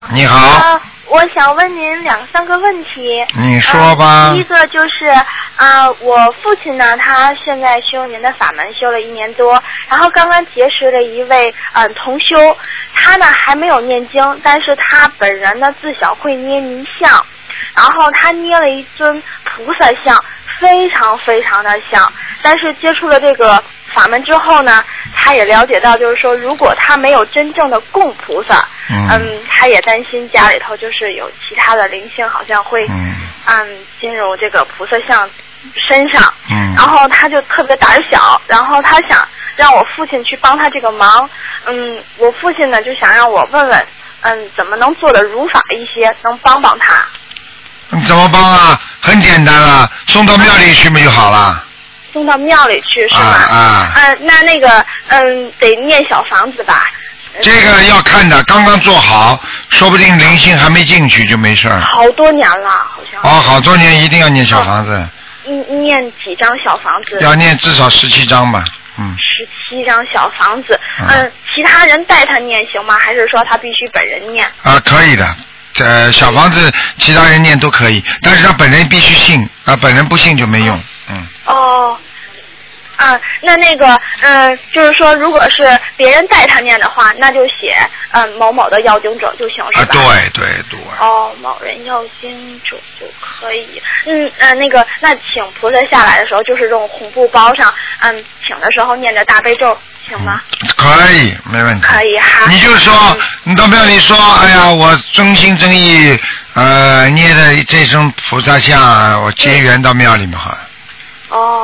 你好。 我想问您2、3个问题。 你说吧。 第一个就是我父亲呢，他现在修您的法门修了1年多，然后刚刚结识了一位同修，他呢还没有念经，但是他本人呢自小会捏泥像，然后他捏了一尊菩萨像，非常非常的像，但是接触了这个法门之后呢，他也了解到，就是说，如果他没有真正的供菩萨，他也担心家里头就是有其他的灵性，好像会进入这个菩萨像身上，然后他就特别胆小，然后他想让我父亲去帮他这个忙，我父亲呢就想让我问问，怎么能做得如法一些，能帮帮他。 怎么帮啊？很简单啊，送到庙里去不就好了？ 送到庙里去是吗？那个得念小房子吧。 这个要看的，刚刚做好，说不定灵性还没进去就没事儿。 好多年了，好像。 好多年一定要念小房子。 念几张小房子？ 要念至少17张吧。 17张小房子。其他人带他念行吗？还是说他必须本人念？ 可以的。小房子其他人念都可以，但是他本人必须信，本人不信就没用。 那个就是说，如果是别人带他念的话，那就写某某的要经者就行，是吧？ 对。 某人要经者就可以。那请菩萨下来的时候，就是用红布包上，请的时候念着大悲咒，行吗？ 可以，没问题。 可以哈。你就说，你到庙里说，哎呀，我真心真意捏的这尊菩萨像，我结缘到庙里面好。